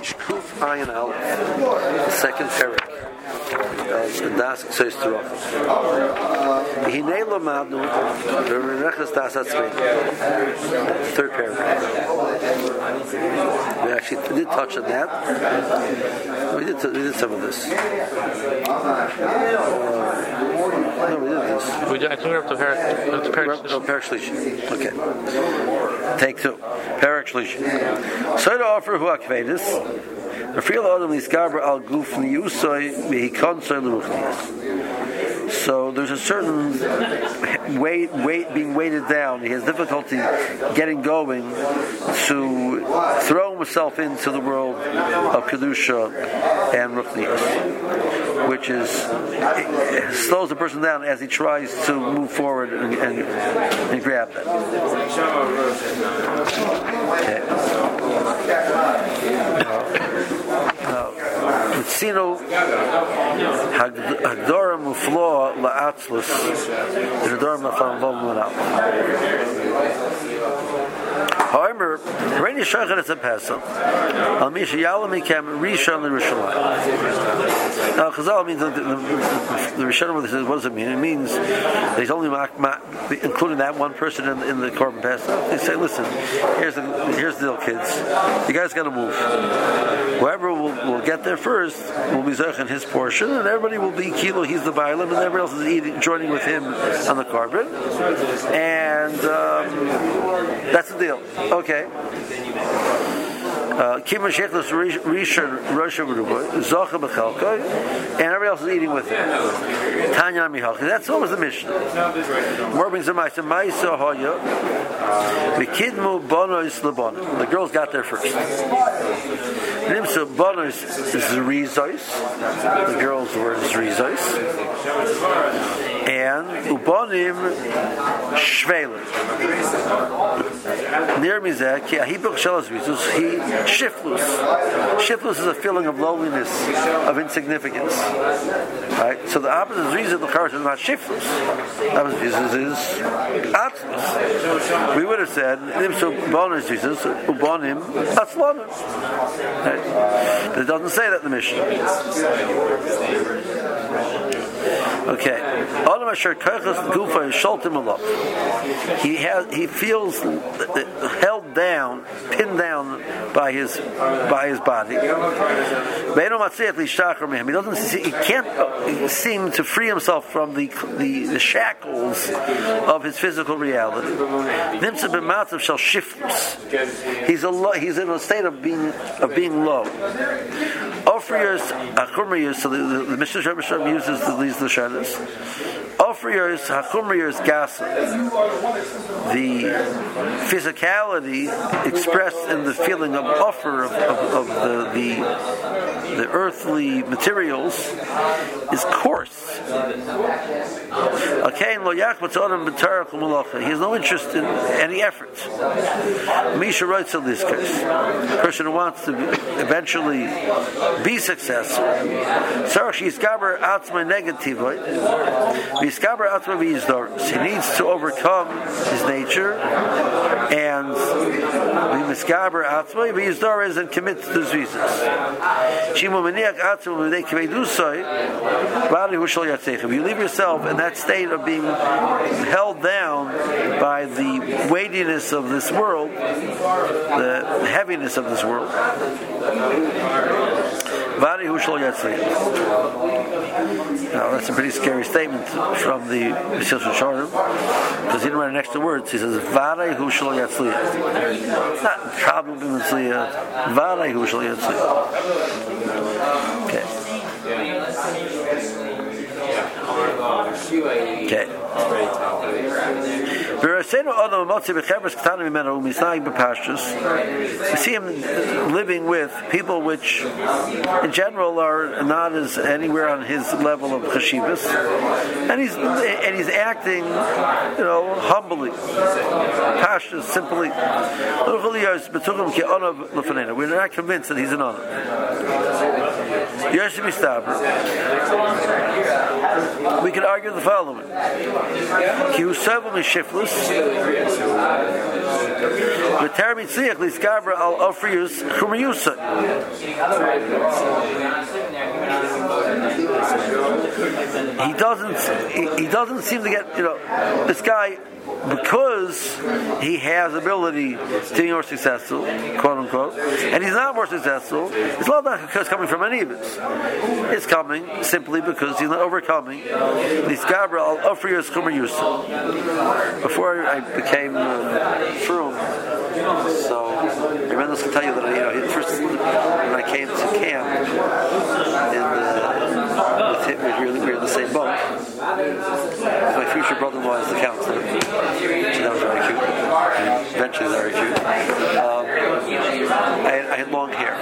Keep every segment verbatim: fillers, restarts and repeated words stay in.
page Kuf Ayin Aleph, the second parak. The Das says to Rav. Hinei lo madnu v'renechas das atzmein. Third paragraph. We actually did touch on that. We did we did some of this. Uh, no, we did this. We did. I think we're up to parak. No, parak shlishi. Okay. Take two. Parak shlishi. So to offer hu akvedis. So there's a certain weight, weight being weighted down. He has difficulty getting going to throw himself into the world of kedusha and ruchnius, which is it slows the person down as he tries to move forward and, and, and grab that. Okay. Mitzino Hagdora Muflo La'atzlus Hagdora Muflo La'atzlus. However, Reini Shachan is a Pesach. Al Misha Yalami Kam Rishon L'Rishalayim. Now, Chazal means the, the, the, the Rishonim says, what does it mean? It means that he's only ma- ma- including that one person in, in the Korban Pesach. They say, listen, here's the here's the deal, kids. You guys got to move. Whoever will, will get there first will be Zech in his portion, and everybody will be Kilo. He's the Bailam, and everybody else is eating, joining with him on the Korban. And um, that's the deal. Okay. Kima Shechlis Rishon Rosh Hashanah Zocha B'Chalkoi, and everybody else is eating with him. Tanya Mihalchi. That's always the mission. More brings the Ma'isa Ma'isa Hoya. V'Kidmu Bonos LeBonim. The girls got there first. Nimsu Bonos is Zrizos. The girls were Zrizos. And Ubonim Shvelim. Near Mizeh, Ki Ahibuk Shalas Rizos, he shiftless. Shiftless is a feeling of loneliness, of insignificance. Right? So the opposite of reason the car is not shiftless. The opposite of Jesus is atzlus. We would have said, Nimsu Bonim Jesus, Ubonim Atzlonim. Right? But it doesn't say that in the Mishnah. Okay. He has he feels held down, pinned down by his by his body. He doesn't see, he can't seem to free himself from the the, the shackles of his physical reality. He's a lo, he's in a state of being of being low. Ofriyos achumriyos. So the, the, the Mishnah Shabbat uses the, these lashonos. Ofriyos achumriyos gasa. The physicality expressed in the feeling of offer of, of, of the, the the earthly materials is coarse. Okay, lo yachmat adam b'tarach u'malacha. He has no interest in any effort. Misha writes on this case. A person who wants to eventually be successful. Sarach she'izgaber atzma negatively. V'izgaber atzma v'yizdoros. He needs to overcome his nature and v'yizgaber atzma v'yizdoros and commit to the zrizas. Shimu meniach atzma v'nei kvedusay bari hu shal yatzechem. You leave yourself in that state of being held down by the weightiness of this world, the heaviness of this world. Vari hu shal yatzechem. Now that's a pretty scary statement from the Mesilas Yesharim, because he didn't write an extra words. He says Vari hu shal yatzechem. Not problem b'mitzliya. Vari hu shal yatzechem. Okay. Okay. We see him living with people which, in general, are not as anywhere on his level of chashivas, and he's and he's acting, you know, humbly, pashtus, simply. We're not convinced that he's an honor. Yoshi Mistaber. We can argue the following. Ki usavu mishiflus. V'ter mitziach liskabra al ofrius chumiyusa. He doesn't. He, he doesn't seem to get. You know, this guy, because he has ability to be more successful, quote unquote, and he's not more successful. It's not because coming from any of this. It's coming simply because he's not overcoming the Skabra al Ofrius Chumayusa. Before I became uh, frum, so Remendos can tell you that you know first when I came to camp in the. With him, we were, we were in the same boat. My future brother-in-law is the counselor, so that was very cute. Eventually, very cute. Um, I, had, I had long hair.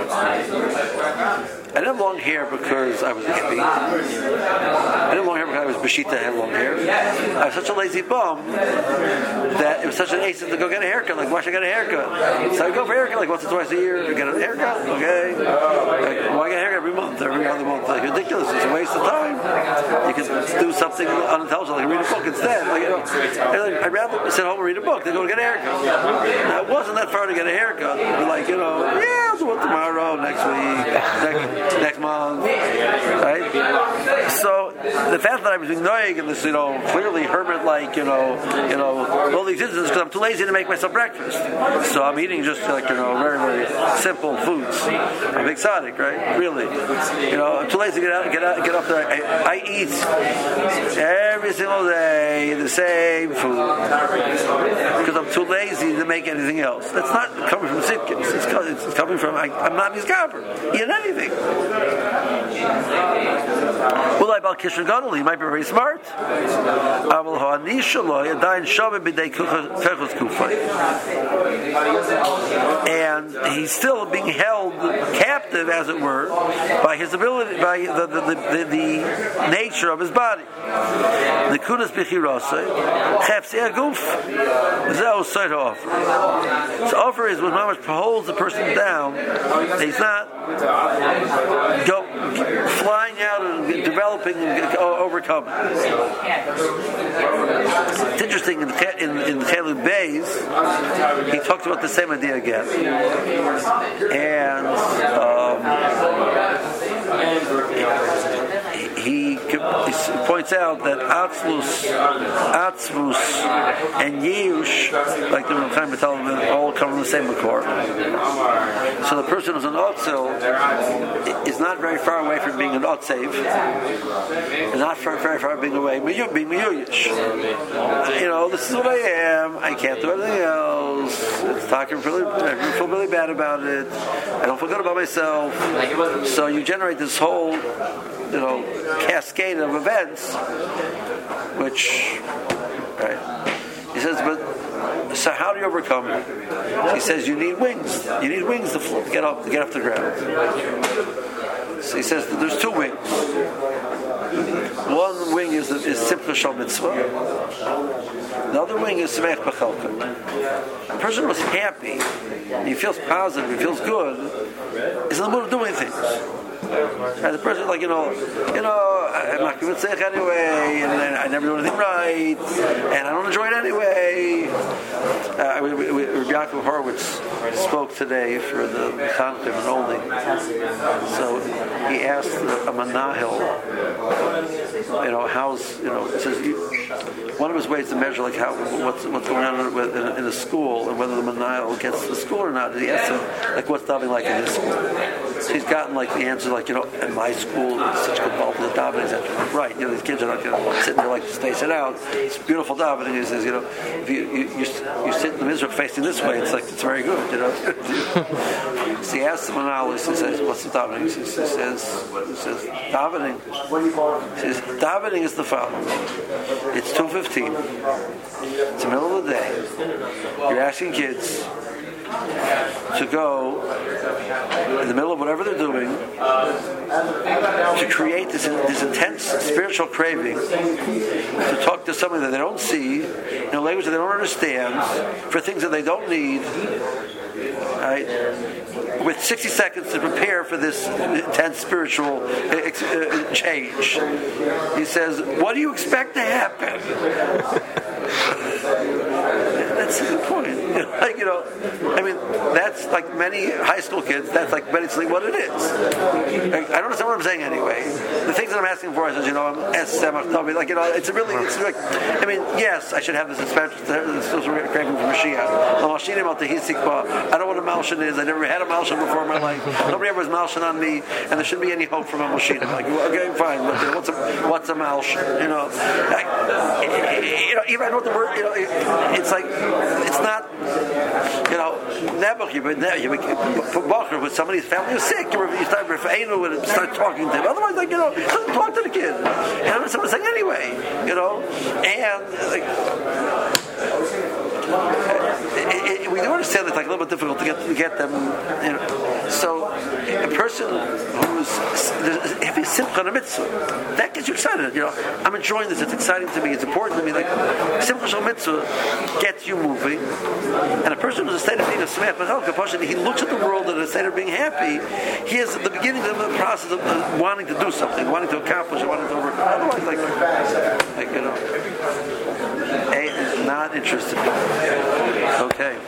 I didn't have long hair because I was a hippie. I didn't have long hair because I was Bashita. I had long hair. I was such a lazy bum that it was such an ace to go get a haircut. Like, why should I get a haircut? So I go for a haircut like once or twice a year. I get a haircut, okay? Like, why get a haircut every month, every other month? Like, ridiculous. It's a waste of time. You can do something unintelligent, like read a book instead. Like, you know, I'd rather sit home and read a book than go get a haircut. Now, it wasn't that far to get a haircut. But like, you know, yeah, I'll do it tomorrow, next week, next, next month, right? So the fact that I was being noig in this, you know, clearly hermit-like, you know, you know, all the existence because I'm too lazy to make myself breakfast. So I'm eating just like, you know, very, very simple foods. I'm exotic, right? Really, you know, I'm too lazy to get out, get out, get up there. I, I eat every single day the same food because I'm too lazy to make anything else. That's not coming from Sitkins. It's, it's coming from I, I'm not Mizgaber. Eat anything. Well, I bal Kishar Gadol, he might be very smart. And he's still being held captive, as it were, by his ability, by the the, the, the, the nature of his body. The kudas bichirasei chefsi aguf. So offer is when Mamash holds the person down. He's not go flying out and developing and overcoming. It's interesting in the in, in the Chelub Beis, he talks about the same idea again, and um, he, he points out that Atzlus, Atzvus, and Yeush, like the Chaim Vital, all come from the same accord. So the person who's an Otzel is not very far away from being an Otzev. Is not very, very far being away being Miyuyish. You know, this is what I am. I can't do anything else. It's talking really, I feel really bad about it. I don't feel good about myself. So you generate this whole, you know, cascade of events, which, right? He says, but so how do you overcome it? He says you need wings. You need wings to fl- get up, to get off the ground. So he says that there's two wings. One wing is is simple shal mitzvah. The other wing is semech b'chalka. The person who's happy, he feels positive, he feels good, is in the mood of doing things. And the person, like, you know, you know, I'm not going to say it anyway, and I never do anything right, and I don't enjoy it anyway. Uh, we, we, we, Yaakov Horowitz spoke today for the Tankim and Olding. So he asked a Manahil, you know, how's, you know, it says, you, one of his ways to measure, like, how what's what's going on in, in, in a school, and whether the Manahil gets to the school or not. He asked him, like, what's davening like in his school? So he's gotten, like, the answer, like, you know, in my school, it's such good involved with davening. Right, you know, these kids are not, you know, sitting there, like, to space it out. It's beautiful davening. He says, you know, if you you, you, you sit in the Mizrach facing this way, it's like, it's very good, you know. So he asks the Manalis, he says, what's the davening? He says, he says, he says davening. He says, davening is the following. It's two fifteen. It's the middle of the day. You're asking kids to go in the middle of whatever they're doing to create this, this intense spiritual craving to talk to somebody that they don't see in a language that they don't understand for things that they don't need, right? with sixty seconds to prepare for this intense spiritual uh, change. He says, what do you expect to happen? That's a good point. Like, you know, I mean, that's like many high school kids, that's like basically what it is. Like, I don't understand what I'm saying anyway. The things that I'm asking for, I said, you know, I'm S M, like, you know, it's really, it's like, I mean, yes, I should have this expansion, this is craving for Mashiach. I don't know what a Malshin is. I never had a Malshin before in my life. Nobody ever has Malshin on me, and there shouldn't be any hope from a Malshin. Like, okay, fine. What's a what's a Malshin? You know, I, you know, even I know what the word. You know, it, it's like it's not. You know, never you but you Bacher with somebody's family is sick. You start and start talking to him. Otherwise, like you know, talk to the kid. And I'm saying anyway. You know, and like. It, it, we do understand it's like a little bit difficult to get to get them. You know. So a person who's if he's simcha on a mitzvah, that gets you excited. You know, I'm enjoying this. It's exciting to me. It's important to me. Like simcha shel mitzvah gets you moving. And a person who's in a state of being a smech, but he looks at the world in a state of being happy. He is at the beginning of the process of uh, wanting to do something, wanting to accomplish, wanting to overcome. Otherwise, like, like you know, A is not interested. Okay.